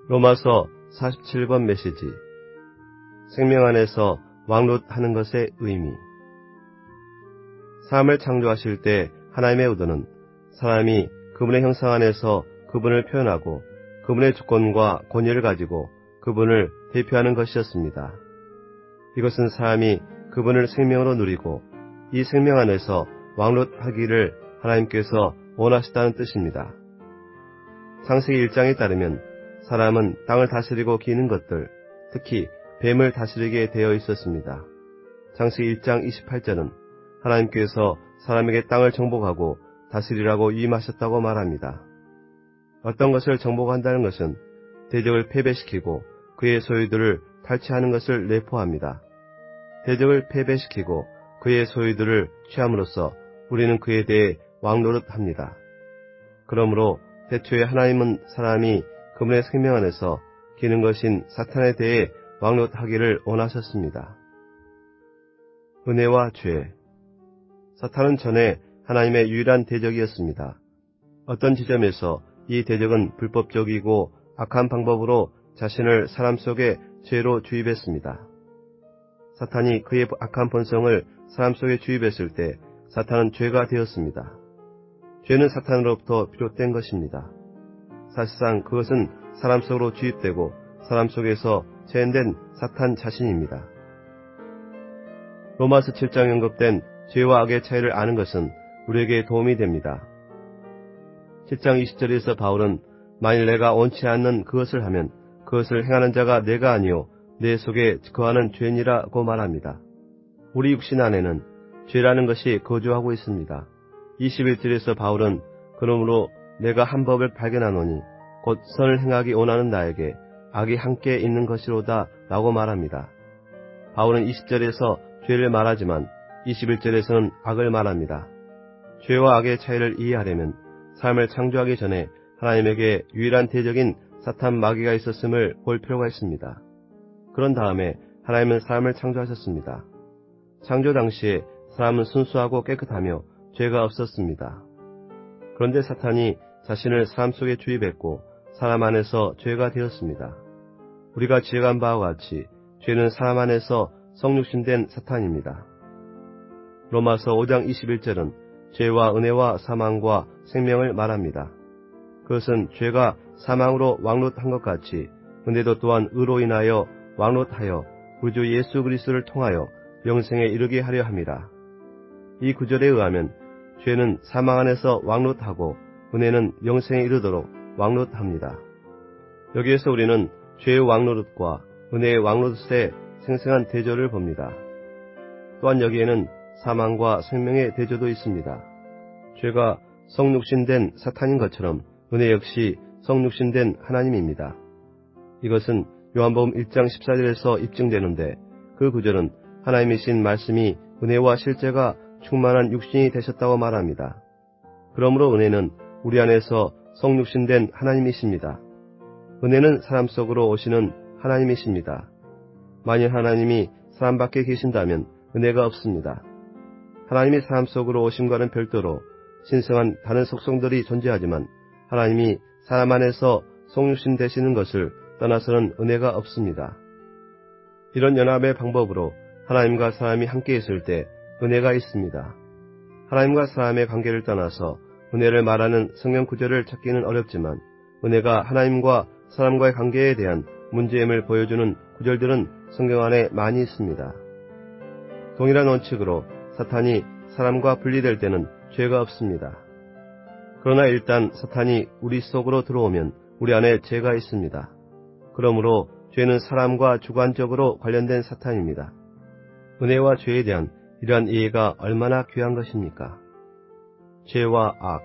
로마서 47번 메시지. 생명 안에서 왕롯하는 것의 의미. 사람을 창조하실 때 하나님의 의도는 사람이 그분의 형상 안에서 그분을 표현하고 그분의 주권과 권위를 가지고 그분을 대표하는 것이었습니다. 이것은 사람이 그분을 생명으로 누리고 이 생명 안에서 왕롯하기를 하나님께서 원하셨다는 뜻입니다. 창세기 1장에 따르면 사람은 땅을 다스리고 기는 것들, 특히 뱀을 다스리게 되어 있었습니다. 창세기 1장 28절은 하나님께서 사람에게 땅을 정복하고 다스리라고 위임하셨다고 말합니다. 어떤 것을 정복한다는 것은 대적을 패배시키고 그의 소유들을 탈취하는 것을 내포합니다. 대적을 패배시키고 그의 소유들을 취함으로써 우리는 그에 대해 왕노릇합니다. 그러므로 태초에 하나님은 사람이 그분의 생명 안에서 기는 것인 사탄에 대해 왕노릇하기를 원하셨습니다. 은혜와 죄. 사탄은 전에 하나님의 유일한 대적이었습니다. 어떤 지점에서 이 대적은 불법적이고 악한 방법으로 자신을 사람 속에 죄로 주입했습니다. 사탄이 그의 악한 본성을 사람 속에 주입했을 때 사탄은 죄가 되었습니다. 죄는 사탄으로부터 비롯된 것입니다. 사실상 그것은 사람 속으로 주입되고 사람 속에서 재현된 사탄 자신입니다. 로마서 7장에 언급된 죄와 악의 차이를 아는 것은 우리에게 도움이 됩니다. 7장 20절에서 바울은 만일 내가 원치 않는 그것을 하면 그것을 행하는 자가 내가 아니요 내 속에 거하는 죄니라고 말합니다. 우리 육신 안에는 죄라는 것이 거주하고 있습니다. 21절에서 바울은 그러므로 내가 한 법을 발견하노니 곧 선을 행하기 원하는 나에게 악이 함께 있는 것이로다 라고 말합니다. 바울은 20절에서 죄를 말하지만 21절에서는 악을 말합니다. 죄와 악의 차이를 이해하려면 삶을 창조하기 전에 하나님에게 유일한 대적인 사탄 마귀가 있었음을 볼 필요가 있습니다. 그런 다음에 하나님은 사람을 창조하셨습니다. 창조 당시에 사람은 순수하고 깨끗하며 죄가 없었습니다. 그런데 사탄이 자신을 사람 속에 주입했고 사람 안에서 죄가 되었습니다. 우리가 지어간 바와 같이 죄는 사람 안에서 성육신된 사탄입니다. 로마서 5장 21절은 죄와 은혜와 사망과 생명을 말합니다. 그것은 죄가 사망으로 왕롯한 것 같이 은혜도 또한 의로 인하여 왕롯하여 우리 주 예수 그리스도를 통하여 영생에 이르게 하려 함이라. 이 구절에 의하면 죄는 사망 안에서 왕롯하고 은혜는 영생에 이르도록 왕롯합니다. 여기에서 우리는 죄의 왕노릇과 은혜의 왕노릇의 생생한 대조를 봅니다. 또한 여기에는 사망과 생명의 대조도 있습니다. 죄가 성육신된 사탄인 것처럼 은혜 역시 성육신된 하나님입니다. 이것은 요한복음 1장 14절에서 입증되는데 그 구절은 하나님이신 말씀이 은혜와 실제가 충만한 육신이 되셨다고 말합니다. 그러므로 은혜는 우리 안에서 성육신된 하나님이십니다. 은혜는 사람 속으로 오시는 하나님이십니다. 만일 하나님이 사람 밖에 계신다면 은혜가 없습니다. 하나님이 사람 속으로 오심과는 별도로 신성한 다른 속성들이 존재하지만 하나님이 사람 안에서 성육신 되시는 것을 떠나서는 은혜가 없습니다. 이런 연합의 방법으로 하나님과 사람이 함께 있을 때 은혜가 있습니다. 하나님과 사람의 관계를 떠나서 은혜를 말하는 성경 구절을 찾기는 어렵지만 은혜가 하나님과 사람과의 관계에 대한 문제임을 보여주는 구절들은 성경 안에 많이 있습니다. 동일한 원칙으로 사탄이 사람과 분리될 때는 죄가 없습니다. 그러나 일단 사탄이 우리 속으로 들어오면 우리 안에 죄가 있습니다. 그러므로 죄는 사람과 주관적으로 관련된 사탄입니다. 은혜와 죄에 대한 이러한 이해가 얼마나 귀한 것입니까? 죄와 악.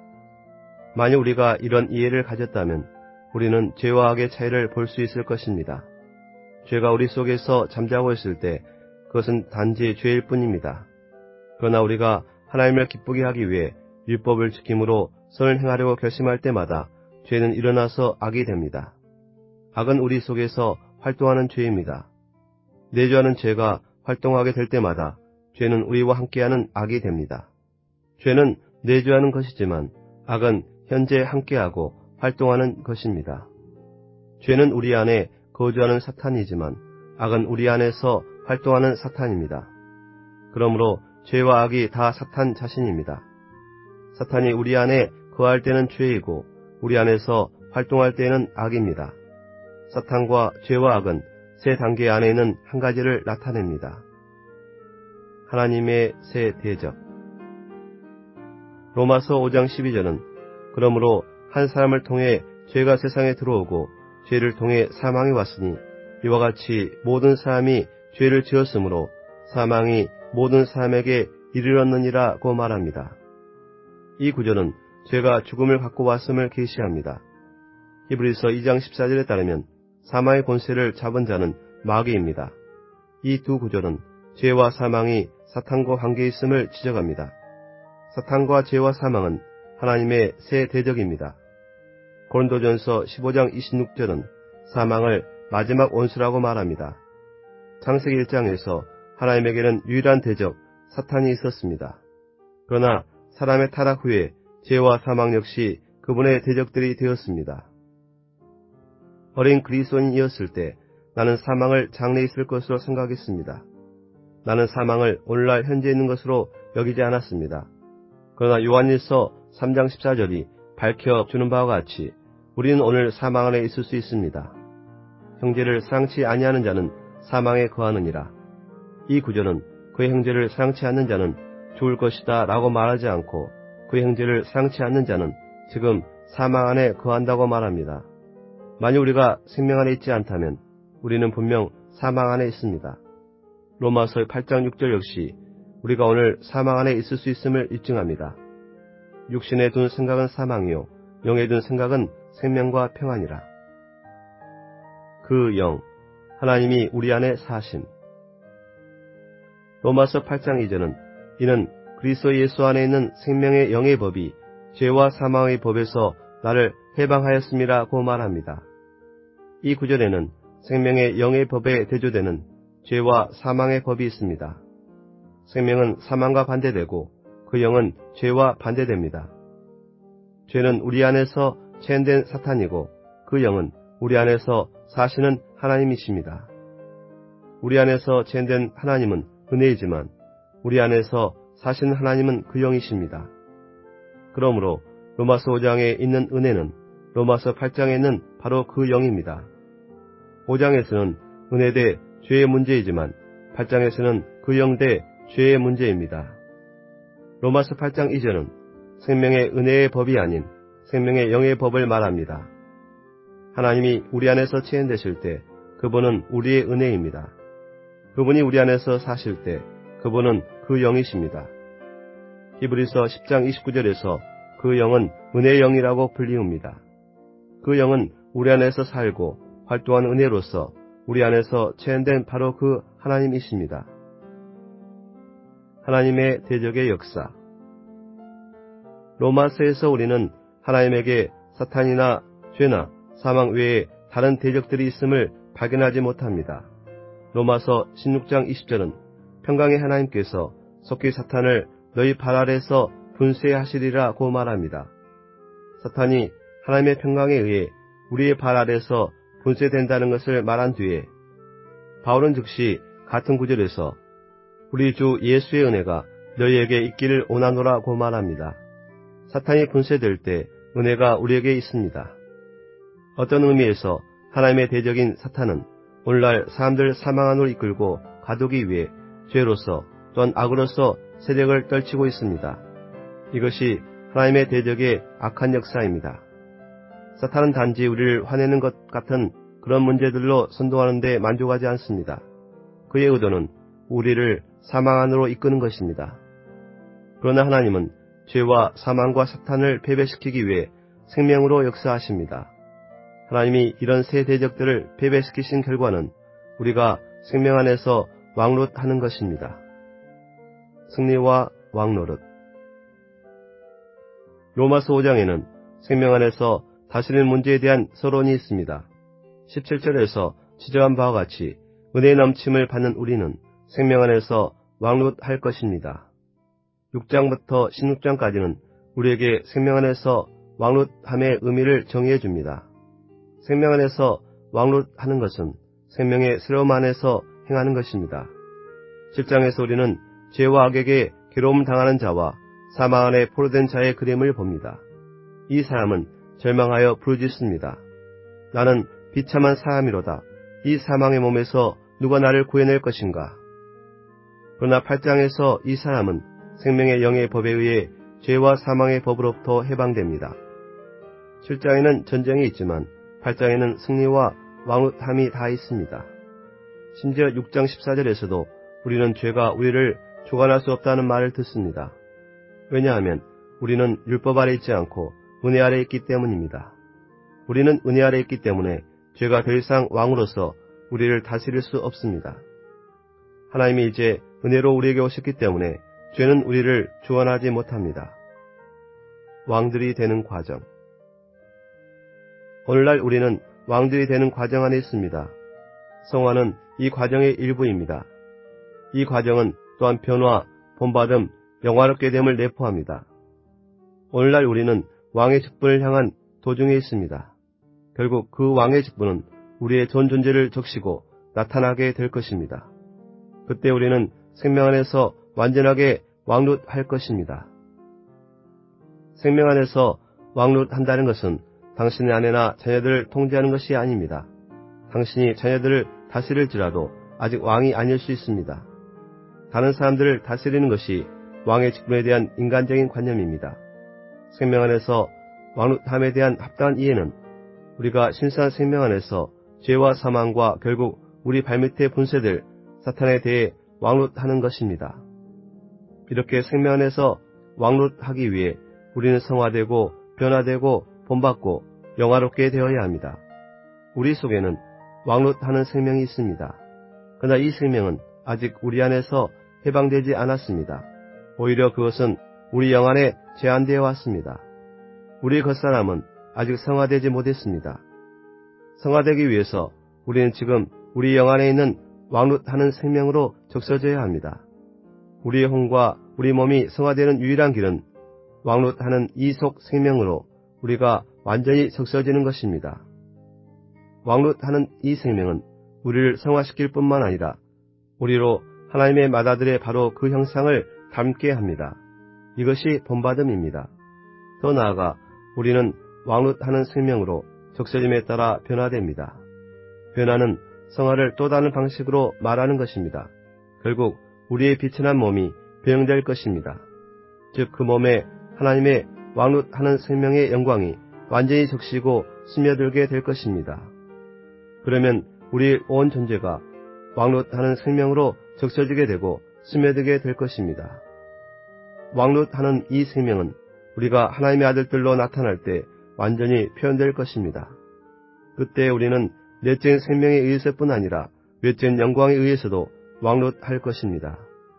만약 우리가 이런 이해를 가졌다면 우리는 죄와 악의 차이를 볼 수 있을 것입니다. 죄가 우리 속에서 잠자고 있을 때 그것은 단지 죄일 뿐입니다. 그러나 우리가 하나님을 기쁘게 하기 위해 율법을 지킴으로 선을 행하려고 결심할 때마다 죄는 일어나서 악이 됩니다. 악은 우리 속에서 활동하는 죄입니다. 내주하는 죄가 활동하게 될 때마다 죄는 우리와 함께하는 악이 됩니다. 죄는 내주하는 것이지만 악은 현재 함께하고 활동하는 것입니다. 죄는 우리 안에 거주하는 사탄이지만 악은 우리 안에서 활동하는 사탄입니다. 그러므로 죄와 악이 다 사탄 자신입니다. 사탄이 우리 안에 거할 때는 죄이고 우리 안에서 활동할 때는 악입니다. 사탄과 죄와 악은 세 단계 안에 있는 한 가지를 나타냅니다. 하나님의 세 대적. 로마서 5장 12절은 그러므로 한 사람을 통해 죄가 세상에 들어오고 죄를 통해 사망이 왔으니 이와 같이 모든 사람이 죄를 지었으므로 사망이 모든 사람에게 이르렀느니라고 말합니다. 이 구절은 죄가 죽음을 갖고 왔음을 계시합니다. 히브리서 2장 14절에 따르면 사망의 권세를 잡은 자는 마귀입니다. 이 두 구절은 죄와 사망이 사탄과 관계 있음을 지적합니다. 사탄과 죄와 사망은 하나님의 세 대적입니다. 고린도전서 15장 26절은 사망을 마지막 원수라고 말합니다. 창세기 1장에서 하나님에게는 유일한 대적 사탄이 있었습니다. 그러나 사람의 타락 후에 죄와 사망 역시 그분의 대적들이 되었습니다. 어린 그리스도인이었을 때 나는 사망을 장래에 있을 것으로 생각했습니다. 나는 사망을 오늘날 현재 있는 것으로 여기지 않았습니다. 그러나 요한일서 3장 14절이 밝혀주는 바와 같이 우리는 오늘 사망 안에 있을 수 있습니다. 형제를 사랑치 아니하는 자는 사망에 거하느니라. 이 구절은 그의 형제를 사랑치 않는 자는 죽을 것이다 라고 말하지 않고 그의 형제를 사랑치 않는 자는 지금 사망 안에 거한다고 말합니다. 만일 우리가 생명 안에 있지 않다면 우리는 분명 사망 안에 있습니다. 로마서 8장 6절 역시 우리가 오늘 사망 안에 있을 수 있음을 입증합니다. 육신에 둔 생각은 사망이요 영에 둔 생각은 생명과 평안이라. 그 영, 하나님이 우리 안에 사심. 로마서 8장 2절은 이는 그리스도 예수 안에 있는 생명의 영의 법이 죄와 사망의 법에서 나를 해방하였음이라고 말합니다. 이 구절에는 생명의 영의 법에 대조되는 죄와 사망의 법이 있습니다. 생명은 사망과 반대되고 그 영은 죄와 반대됩니다. 죄는 우리 안에서 체현된 사탄이고 그 영은 우리 안에서 사시는 하나님이십니다. 우리 안에서 체현된 하나님은 은혜이지만 우리 안에서 사시는 하나님은 그 영이십니다. 그러므로 로마서 5장에 있는 은혜는 로마서 8장에 있는 바로 그 영입니다. 5장에서는 은혜 대 죄의 문제이지만 8장에서는 그 영 대 죄의 문제입니다. 로마서 8장 2절은 생명의 은혜의 법이 아닌 생명의 영의 법을 말합니다. 하나님이 우리 안에서 체현되실 때 그분은 우리의 은혜입니다. 그분이 우리 안에서 사실 때 그분은 그 영이십니다. 히브리서 10장 29절에서 그 영은 은혜의 영이라고 불리웁니다. 그 영은 우리 안에서 살고 활동한 은혜로서 우리 안에서 체현된 바로 그 하나님이십니다. 하나님의 대적의 역사. 로마서에서 우리는 하나님에게 사탄이나 죄나 사망 외에 다른 대적들이 있음을 발견하지 못합니다. 로마서 16장 20절은 평강의 하나님께서 속히 사탄을 너희 발 아래서 분쇄하시리라고 말합니다. 사탄이 하나님의 평강에 의해 우리의 발 아래서 분쇄된다는 것을 말한 뒤에 바울은 즉시 같은 구절에서 우리 주 예수의 은혜가 너희에게 있기를 원하노라고 말합니다. 사탄이 분쇄될 때 은혜가 우리에게 있습니다. 어떤 의미에서 하나님의 대적인 사탄은 오늘날 사람들 사망 안으로 이끌고 가두기 위해 죄로서 또한 악으로서 세력을 떨치고 있습니다. 이것이 하나님의 대적의 악한 역사입니다. 사탄은 단지 우리를 화내는 것 같은 그런 문제들로 선동하는 데 만족하지 않습니다. 그의 의도는 우리를 사망 안으로 이끄는 것입니다. 그러나 하나님은 죄와 사망과 사탄을 패배시키기 위해 생명으로 역사하십니다. 하나님이 이런 세 대적들을 패배시키신 결과는 우리가 생명 안에서 왕노릇하는 것입니다. 승리와 왕노릇. 로마서 5장에는 생명 안에서 다스리는 문제에 대한 서론이 있습니다. 17절에서 지적한 바와 같이 은혜의 넘침을 받는 우리는 생명 안에서 왕노릇할 것입니다. 6장부터 16장까지는 우리에게 생명 안에서 왕노릇함의 의미를 정의해 줍니다. 생명 안에서 왕롯하는 것은 생명의 새로움 안에서 행하는 것입니다. 7장에서 우리는 죄와 악에게 괴로움 당하는 자와 사망 안에 포로된 자의 그림을 봅니다. 이 사람은 절망하여 부르짖습니다. 나는 비참한 사람이로다. 이 사망의 몸에서 누가 나를 구해낼 것인가? 그러나 8장에서 이 사람은 생명의 영의 법에 의해 죄와 사망의 법으로부터 해방됩니다. 7장에는 전쟁이 있지만 8장에는 승리와 왕롯함이 다 있습니다. 심지어 6장 14절에서도 우리는 죄가 우리를 주관할 수 없다는 말을 듣습니다. 왜냐하면 우리는 율법 아래 있지 않고 은혜 아래 있기 때문입니다. 우리는 은혜 아래 있기 때문에 죄가 더 이상 왕으로서 우리를 다스릴 수 없습니다. 하나님이 이제 은혜로 우리에게 오셨기 때문에 죄는 우리를 주관하지 못합니다. 왕들이 되는 과정. 오늘날 우리는 왕들이 되는 과정 안에 있습니다. 성화는 이 과정의 일부입니다. 이 과정은 또한 변화, 본받음, 영화롭게 됨을 내포합니다. 오늘날 우리는 왕의 직분을 향한 도중에 있습니다. 결국 그 왕의 직분은 우리의 전 존재를 적시고 나타나게 될 것입니다. 그때 우리는 생명 안에서 완전하게 왕롯할 것입니다. 생명 안에서 왕롯한다는 것은 당신의 아내나 자녀들을 통제하는 것이 아닙니다. 당신이 자녀들을 다스릴지라도 아직 왕이 아닐 수 있습니다. 다른 사람들을 다스리는 것이 왕의 직분에 대한 인간적인 관념입니다. 생명 안에서 왕롯함에 대한 합당한 이해는 우리가 신성한 생명 안에서 죄와 사망과 결국 우리 발밑에 분쇄될 사탄에 대해 왕롯하는 것입니다. 이렇게 생명 안에서 왕롯하기 위해 우리는 성화되고 변화되고 본받고 영화롭게 되어야 합니다. 우리 속에는 왕롯하는 생명이 있습니다. 그러나 이 생명은 아직 우리 안에서 해방되지 않았습니다. 오히려 그것은 우리 영 안에 제한되어 왔습니다. 우리 겉사람은 아직 성화되지 못했습니다. 성화되기 위해서 우리는 지금 우리 영 안에 있는 왕롯하는 생명으로 적셔져야 합니다. 우리의 혼과 우리 몸이 성화되는 유일한 길은 왕롯하는 이 속 생명으로 우리가 완전히 적셔지는 것입니다. 왕롯하는 이 생명은 우리를 성화시킬 뿐만 아니라 우리로 하나님의 맏아들의 바로 그 형상을 닮게 합니다. 이것이 본받음입니다. 더 나아가 우리는 왕롯하는 생명으로 적셔짐에 따라 변화됩니다. 변화는 성화를 또 다른 방식으로 말하는 것입니다. 결국 우리의 비천한 몸이 변형될 것입니다. 즉 그 몸에 하나님의 왕롯하는 생명의 영광이 완전히 적시고 스며들게 될 것입니다. 그러면 우리의 온 존재가 왕롯하는 생명으로 적셔지게 되고 스며들게 될 것입니다. 왕롯하는 이 생명은 우리가 하나님의 아들들로 나타날 때 완전히 표현될 것입니다. 그때 우리는 넷째 생명에 의해서뿐 아니라 외적 영광에 의해서도 왕롯할 것입니다.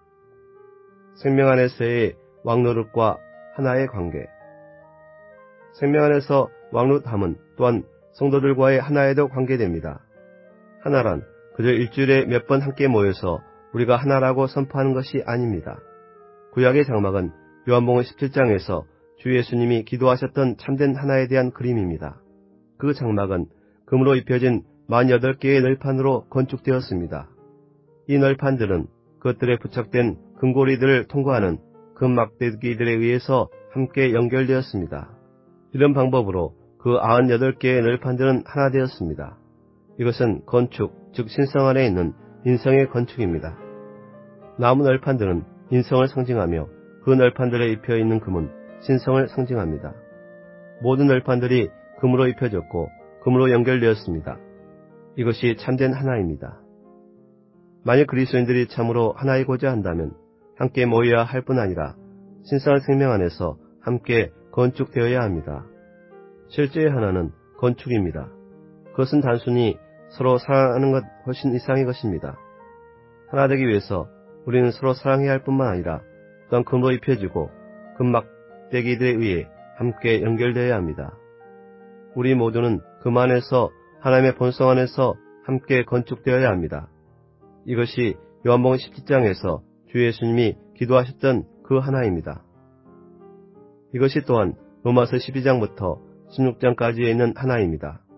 생명 안에서의 왕노릇과 하나의 관계. 생명 안에서 왕롯함은 또한 성도들과의 하나에도 관계됩니다. 하나란 그저 일주일에 몇 번 함께 모여서 우리가 하나라고 선포하는 것이 아닙니다. 구약의 장막은 요한복음 17장에서 주 예수님이 기도하셨던 참된 하나에 대한 그림입니다. 그 장막은 금으로 입혀진 48개의 널판으로 건축되었습니다. 이 널판들은 그것들에 부착된 금고리들을 통과하는 금막대기들에 의해서 함께 연결되었습니다. 이런 방법으로 그 98개의 널판들은 하나 되었습니다. 이것은 건축, 즉 신성 안에 있는 인성의 건축입니다. 나무 널판들은 인성을 상징하며 그 널판들에 입혀 있는 금은 신성을 상징합니다. 모든 널판들이 금으로 입혀졌고 금으로 연결되었습니다. 이것이 참된 하나입니다. 만약 그리스도인들이 참으로 하나이고자 한다면 함께 모여야 할 뿐 아니라 신성한 생명 안에서 함께 건축되어야 합니다. 실제의 하나는 건축입니다. 그것은 단순히 서로 사랑하는 것 훨씬 이상의 것입니다. 하나 되기 위해서 우리는 서로 사랑해야 할 뿐만 아니라 또한 금으로 입혀지고 금막대기들에 의해 함께 연결되어야 합니다. 우리 모두는 금 안에서 하나님의 본성 안에서 함께 건축되어야 합니다. 이것이 요한복음 17장에서 주 예수님이 기도하셨던 그 하나입니다. 이것이 또한 로마서 12장부터 16장까지에 있는 하나입니다.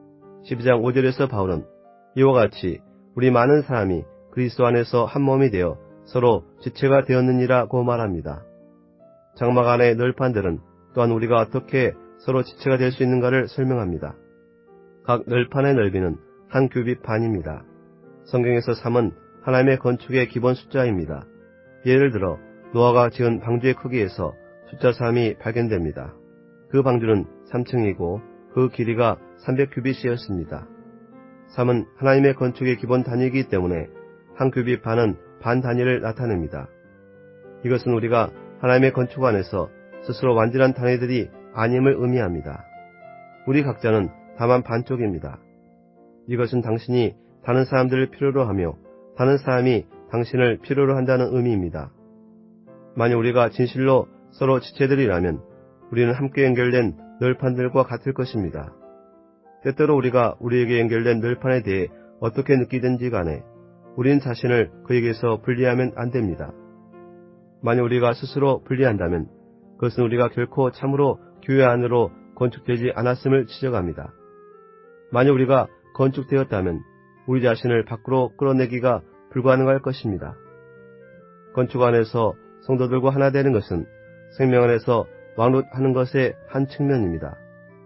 12장 5절에서 바울은 이와 같이 우리 많은 사람이 그리스도 안에서 한 몸이 되어 서로 지체가 되었느니라고 말합니다. 장막 안의 널판들은 또한 우리가 어떻게 서로 지체가 될 수 있는가를 설명합니다. 각 널판의 넓이는 한 규빗 반입니다. 성경에서 3은 하나님의 건축의 기본 숫자입니다. 예를 들어 노아가 지은 방주의 크기에서 숫자 3이 발견됩니다. 그 방주는 3층이고 그 길이가 300규빗이었습니다. 3은 하나님의 건축의 기본 단위이기 때문에 한 규빗 반은 반 단위를 나타냅니다. 이것은 우리가 하나님의 건축 안에서 스스로 완전한 단위들이 아님을 의미합니다. 우리 각자는 다만 반쪽입니다. 이것은 당신이 다른 사람들을 필요로 하며 다른 사람이 당신을 필요로 한다는 의미입니다. 만약 우리가 진실로 서로 지체들이라면 우리는 함께 연결된 널판들과 같을 것입니다. 때때로 우리가 우리에게 연결된 널판에 대해 어떻게 느끼든지 간에 우리는 자신을 그에게서 분리하면 안 됩니다. 만약 우리가 스스로 분리한다면 그것은 우리가 결코 참으로 교회 안으로 건축되지 않았음을 지적합니다. 만약 우리가 건축되었다면 우리 자신을 밖으로 끌어내기가 불가능할 것입니다. 건축 안에서 성도들과 하나 되는 것은 생명 안에서 왕롯하는 것의 한 측면입니다.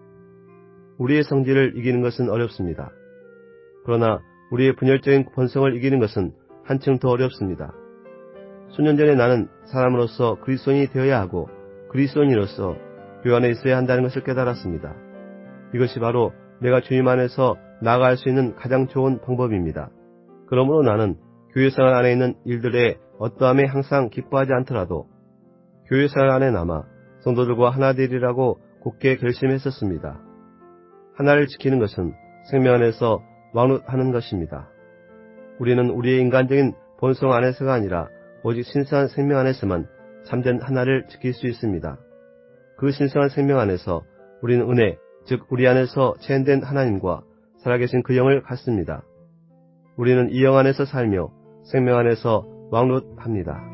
우리의 성질을 이기는 것은 어렵습니다. 그러나 우리의 분열적인 본성을 이기는 것은 한층 더 어렵습니다. 수년 전에 나는 사람으로서 그리스도인이 되어야 하고 그리스도인으로서 교회 안에 있어야 한다는 것을 깨달았습니다. 이것이 바로 내가 주님 안에서 나아갈 수 있는 가장 좋은 방법입니다. 그러므로 나는 교회생활 안에 있는 일들의 어떠함에 항상 기뻐하지 않더라도 교회생활 안에 남아 성도들과 하나 되리라고 굳게 결심했었습니다. 하나를 지키는 것은 생명 안에서 왕롯하는 것입니다. 우리는 우리의 인간적인 본성 안에서가 아니라 오직 신성한 생명 안에서만 참된 하나를 지킬 수 있습니다. 그 신성한 생명 안에서 우리는 은혜, 즉 우리 안에서 체현된 하나님과 살아계신 그 영을 갖습니다. 우리는 이 영 안에서 살며 생명 안에서 왕롯합니다.